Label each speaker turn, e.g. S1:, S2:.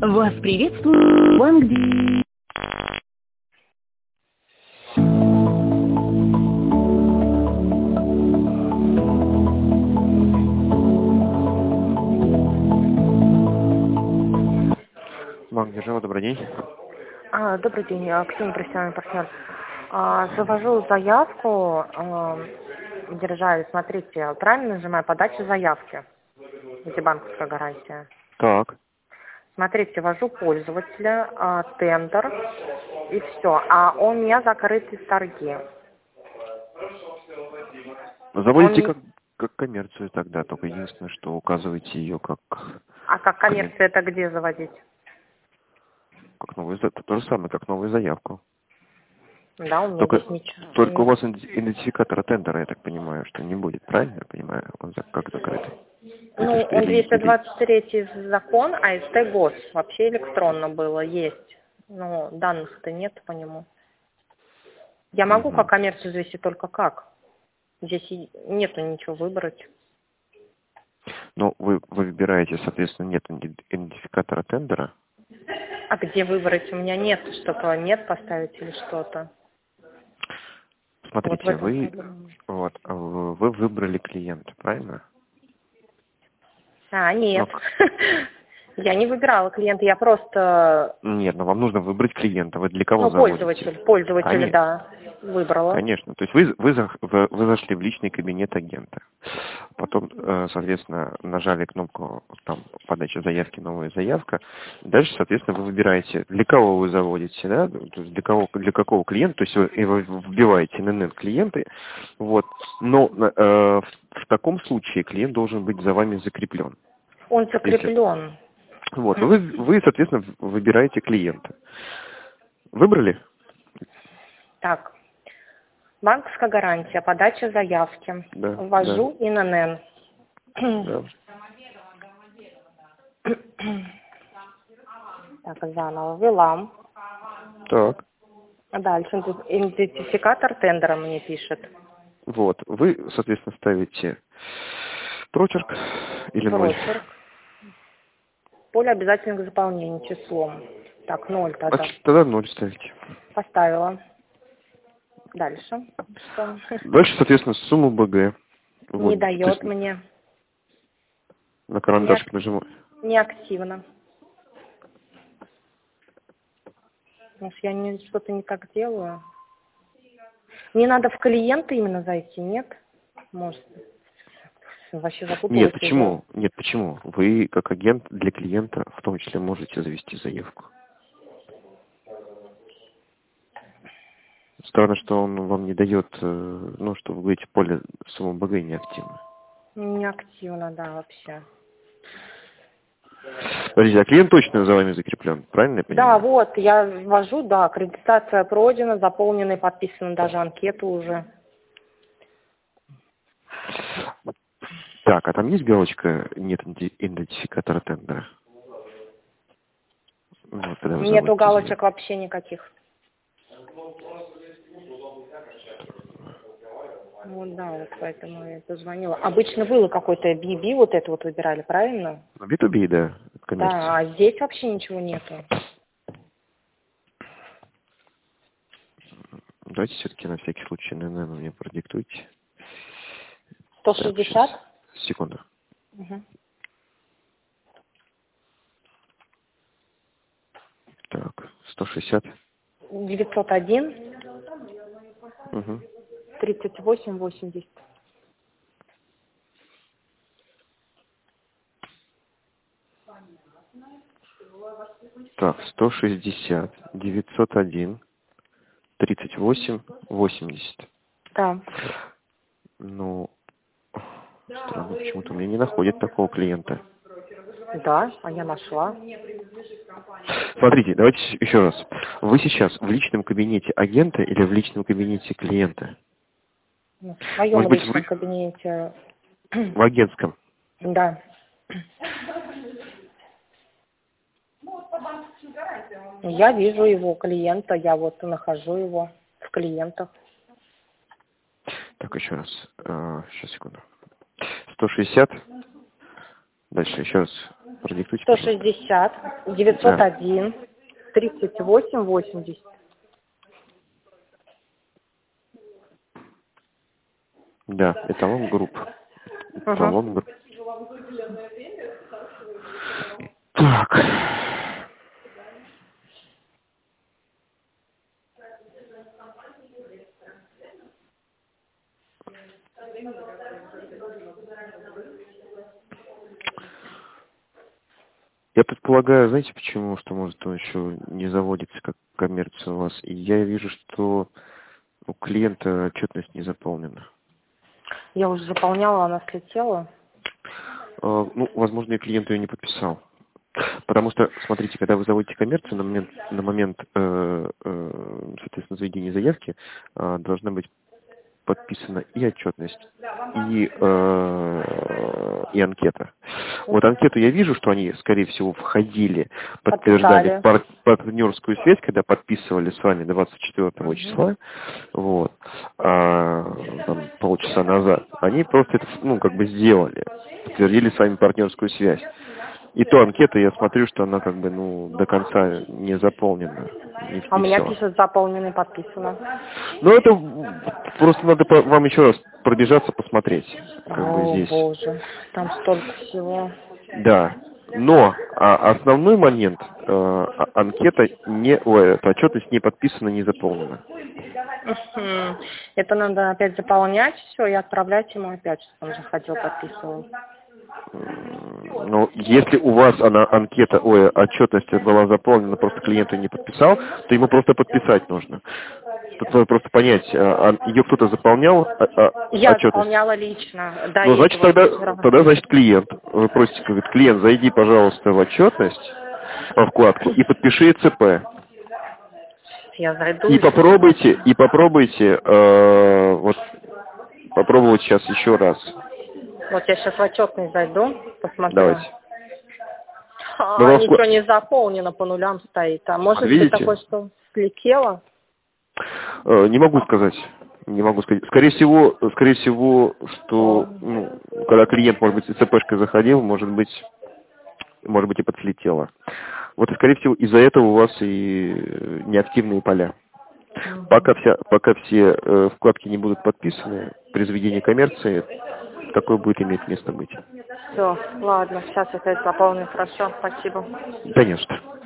S1: Вас приветствует Банк Ди.
S2: Банк Держава, добрый день.
S3: Добрый день, Ксения, профессиональный партнер. Завожу заявку в державе. Смотрите, правильно нажимаю подача заявки, где банковская гарантия.
S2: Так.
S3: Смотрите, ввожу пользователя, тендер и все. А у меня закрыты торги.
S2: Заводите как коммерцию тогда, только единственное, что указываете ее как...
S3: А как коммерция это где заводить?
S2: Как новую, это то же самое, как новую заявку.
S3: Да, у меня
S2: Только,
S3: здесь ничего.
S2: только у вас идентификатора тендера, я так понимаю, что не будет, правильно я понимаю? Он как закрытый.
S3: Ну, он 223 закон, а СТ ГОС. Вообще электронно было, есть. Но данных-то нет по нему. Я могу как коммерцию завести только как. Здесь нету ничего выбрать.
S2: Ну, вы выбираете, соответственно, нет идентификатора тендера.
S3: А где выбрать? У меня нет, чтобы нет поставить или что-то.
S2: Смотрите,
S3: вот
S2: вы выбрали клиента, правильно?
S3: Нет. Я не выбирала клиента, я просто...
S2: Нет, но вам нужно выбрать клиента. Вы для кого заводите?
S3: Пользователь, да, выбрала.
S2: Конечно. То есть вы зашли в личный кабинет агента. Потом, соответственно, нажали кнопку там подача заявки, новая заявка. Дальше, соответственно, вы выбираете, для кого вы заводите, да, то есть для какого клиента, то есть вы вбиваете ННН клиенты, вот. Но в таком случае клиент должен быть за вами закреплен.
S3: Он закреплен.
S2: Вот, вы, соответственно, выбираете клиента. Выбрали?
S3: Так, банковская гарантия, подача заявки.
S2: Да.
S3: Ввожу ИНН.
S2: Да.
S3: Так, заново ввела.
S2: Так.
S3: Дальше идентификатор тендера мне пишет.
S2: Вот, вы, соответственно, ставите прочерк или 0.
S3: Поле обязательного заполнения числом. Так, 0 тогда.
S2: Значит, тогда 0 ставите.
S3: Поставила. Дальше. Что?
S2: Дальше, соответственно, сумму БГ.
S3: Не дает мне.
S2: На карандашик нажимаю.
S3: Неактивно. Может, я что-то не так делаю? Мне надо в клиента именно зайти, нет? Может, вообще запуталась.
S2: Нет, почему? Нет, почему? Вы, как агент для клиента, в том числе можете завести заявку. Странно, что он вам не дает, ну, что вы говорите, поле суммы БГ неактивно.
S3: Неактивно, да, вообще.
S2: Подождите, а клиент точно за вами закреплен, правильно я понимаю?
S3: Да, вот, я ввожу, да, аккредитация пройдена, заполнена и подписана даже анкету уже.
S2: Так, а там есть галочка «Нет идентификатора тендера»? Вот,
S3: Нету галочек вообще никаких. Вот, да, вот поэтому я позвонила. Обычно было какой-то B2B, вот это вот выбирали, правильно?
S2: B2B, да, коммерция.
S3: Да, а здесь вообще ничего нету.
S2: Давайте все-таки на всякий случай ННН мне продиктуйте.
S3: 160?
S2: Так, секунду.
S3: Угу.
S2: Так, 160.
S3: 901.
S2: Угу.
S3: 3880.
S2: Так, 160, 901, 38, 80.
S3: Да.
S2: Ну, странно, почему-то мне не находит такого клиента.
S3: Да, а я нашла.
S2: Смотрите, давайте еще раз. Вы сейчас в личном кабинете агента или в личном кабинете клиента?
S3: В своем
S2: Может быть,
S3: личном кабинете.
S2: В агентском?
S3: Да. Я вижу его клиента, я вот нахожу его в клиентах.
S2: Так, еще раз. Сейчас, секунду. 160. Дальше еще раз. Продиктуйте, пожалуйста.
S3: 160 901 38 80.
S2: Да, эталон групп. Эталон групп. Так. Я предполагаю, знаете почему, что может он еще не заводится как коммерция у вас. И я вижу, что у клиента отчетность не заполнена.
S3: Я уже заполняла, она слетела.
S2: Ну, возможно, и клиент ее не подписал. Потому что, смотрите, когда вы заводите коммерцию, на момент соответственно, заведения заявки должна быть подписана и отчетность, и анкета. Вот анкету я вижу, что они, скорее всего, входили, подтверждали партнерскую связь, когда подписывали с вами 24 числа, вот, там, полчаса назад. Они просто это, как бы сделали, подтвердили с вами партнерскую связь. И то анкета, я смотрю, что она как бы, до конца не заполнена.
S3: А у меня пишет заполнено и подписано.
S2: Ну, это просто надо вам еще раз пробежаться, посмотреть.
S3: О,
S2: здесь.
S3: Боже, там столько всего.
S2: Да. Но основной момент, анкета эта отчетность не подписана, не заполнена.
S3: Это надо опять заполнять все и отправлять ему опять, чтобы он заходил, подписывал.
S2: Ну, если у вас отчетность была заполнена, просто клиент ее не подписал, то ему просто подписать нужно. Тут надо просто понять, ее кто-то заполнял,
S3: Я
S2: отчетность?
S3: заполняла лично. Да,
S2: ну, значит, тогда, значит, клиент. Вы просите, говорит, клиент, зайди, пожалуйста, в отчетность, во вкладку, и подпиши ЦП.
S3: Я зайду.
S2: И попробуйте, попробовать сейчас еще раз.
S3: Вот я сейчас в отчетность зайду, посмотрю.
S2: Давайте.
S3: Ничего не заполнено, по нулям стоит. А может быть такое, что слетело?
S2: Не могу сказать. Скорее всего, что когда клиент, может быть, с ЦПшкой заходил, может быть и подслетело. Вот и, скорее всего, из-за этого у вас и неактивные поля. Пока все вкладки не будут подписаны, при заведении коммерции такое будет иметь место быть.
S3: Все, ладно, сейчас опять заполню, хорошо, спасибо.
S2: Да не что.